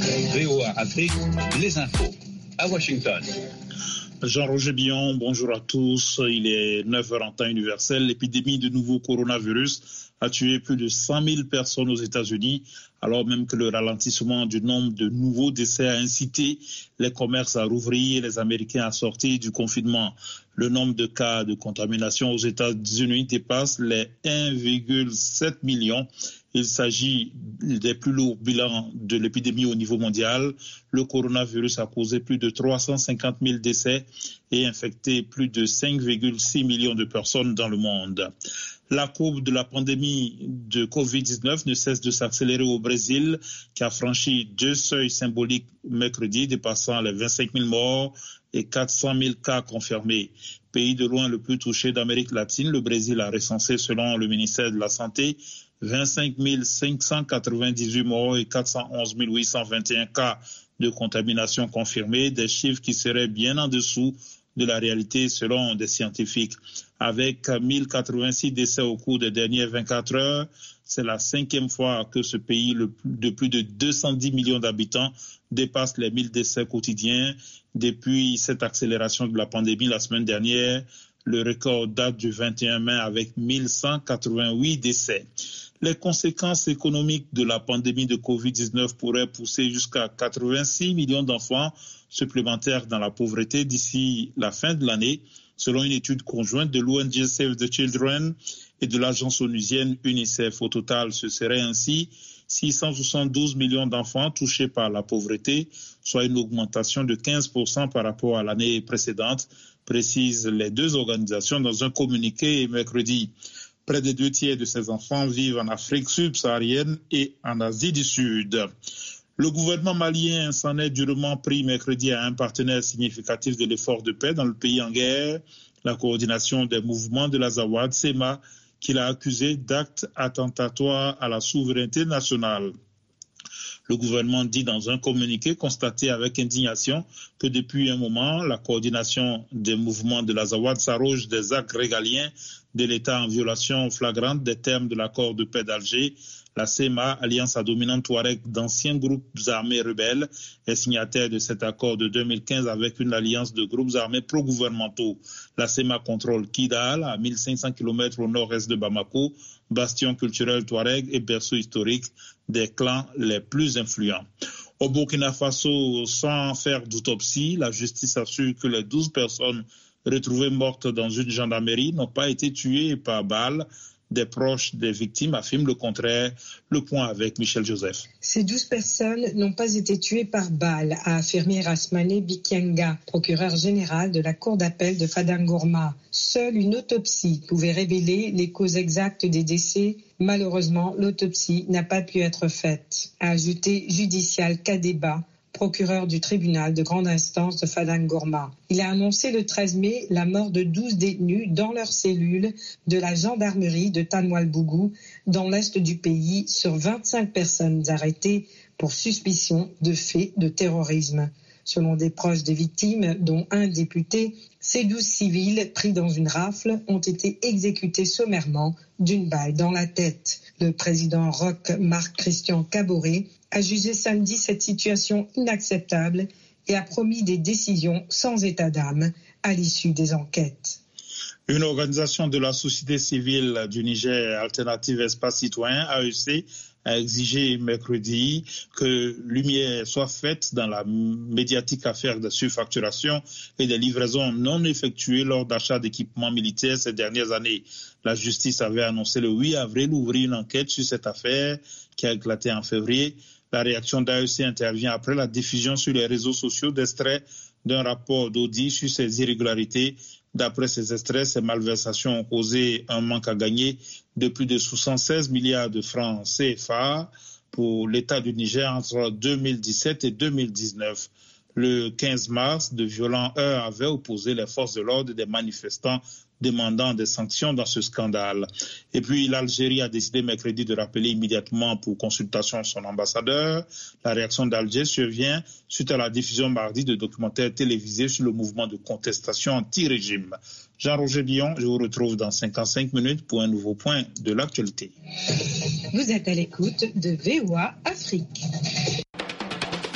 VOA Afrique, les infos à Washington. Jean-Roger Billon, bonjour à tous. Il est 9h en temps universel. L'épidémie de nouveau coronavirus a tué plus de 100 000 personnes aux États-Unis, alors même que le ralentissement du nombre de nouveaux décès a incité les commerces à rouvrir et les Américains à sortir du confinement. Le nombre de cas de contamination aux États-Unis dépasse les 1,7 million. Il s'agit des plus lourds bilans de l'épidémie au niveau mondial. Le coronavirus a causé plus de 350 000 décès et infecté plus de 5,6 millions de personnes dans le monde. La courbe de la pandémie de Covid-19 ne cesse de s'accélérer au Brésil, qui a franchi 2 seuils symboliques mercredi, dépassant les 25 000 morts et 400 000 cas confirmés. Pays de loin le plus touché d'Amérique latine, le Brésil a recensé, selon le ministère de la Santé, 25 598 morts et 411 821 cas de contamination confirmés, des chiffres qui seraient bien en dessous de la réalité selon des scientifiques. Avec 1086 décès au cours des dernières 24 heures, c'est la 5e fois que ce pays de plus de 210 millions d'habitants dépasse les 1000 décès quotidiens. Depuis cette accélération de la pandémie la semaine dernière, le record date du 21 mai avec 1188 décès. Les conséquences économiques de la pandémie de Covid-19 pourraient pousser jusqu'à 86 millions d'enfants supplémentaires dans la pauvreté d'ici la fin de l'année, selon une étude conjointe de l'ONG Save the Children et de l'agence onusienne UNICEF. Au total, ce serait ainsi 672 millions d'enfants touchés par la pauvreté, soit une augmentation de 15% par rapport à l'année précédente, précisent les deux organisations dans un communiqué mercredi. Près des 2 tiers de ces enfants vivent en Afrique subsaharienne et en Asie du Sud. Le gouvernement malien s'en est durement pris mercredi à un partenaire significatif de l'effort de paix dans le pays en guerre, la coordination des mouvements de l'Azawad, SEMA, qu'il a accusé d'actes attentatoires à la souveraineté nationale. Le gouvernement dit dans un communiqué constaté avec indignation que depuis un moment, la coordination des mouvements de l'Azawad s'arroge des actes régaliens de l'État en violation flagrante des termes de l'accord de paix d'Alger. La CEMA, alliance à dominante touareg d'anciens groupes armés rebelles, est signataire de cet accord de 2015 avec une alliance de groupes armés pro-gouvernementaux. La CEMA contrôle Kidal, à 1500 km au nord-est de Bamako, bastion culturel touareg et berceau historique des clans les plus influents. Au Burkina Faso, sans faire d'autopsie, la justice assure que les 12 personnes retrouvées mortes dans une gendarmerie n'ont pas été tuées par balle. Des proches des victimes affirment le contraire. Le point avec Michel Joseph. Ces 12 personnes n'ont pas été tuées par balle, a affirmé Rasmane Bikianga, procureur général de la cour d'appel de Fadangorma. Seule une autopsie pouvait révéler les causes exactes des décès. Malheureusement, l'autopsie n'a pas pu être faite, a ajouté Judicial Kadeba, procureur du tribunal de grande instance de Fadangorma. Il a annoncé le 13 mai la mort de 12 détenus dans leur cellule de la gendarmerie de Tanoualbougou, dans l'est du pays, sur 25 personnes arrêtées pour suspicion de faits de terrorisme. Selon des proches des victimes, dont un député, ces 12 civils pris dans une rafle ont été exécutés sommairement d'une balle dans la tête. Le président ROC, Marc-Christian Caboret, a jugé samedi cette situation inacceptable et a promis des décisions sans état d'âme à l'issue des enquêtes. Une organisation de la société civile du Niger, Alternative Espace Citoyen, AEC, a exigé mercredi que lumière soit faite dans la médiatique affaire de surfacturation et des livraisons non effectuées lors d'achats d'équipements militaires ces dernières années. La justice avait annoncé le 8 avril ouvrir une enquête sur cette affaire qui a éclaté en février. La réaction d'AEC intervient après la diffusion sur les réseaux sociaux d'extraits d'un rapport d'audit sur ces irrégularités. D'après ces extraits, ces malversations ont causé un manque à gagner de plus de 76 milliards de francs CFA pour l'État du Niger entre 2017 et 2019. Le 15 mars, de violents heurts avaient opposé les forces de l'ordre et des manifestants demandant des sanctions dans ce scandale. Et puis l'Algérie a décidé mercredi de rappeler immédiatement pour consultation son ambassadeur. La réaction d'Alger survient suite à la diffusion mardi de documentaires télévisés sur le mouvement de contestation anti-régime. Jean-Roger Billon, je vous retrouve dans 55 minutes pour un nouveau point de l'actualité. Vous êtes à l'écoute de VOA Afrique.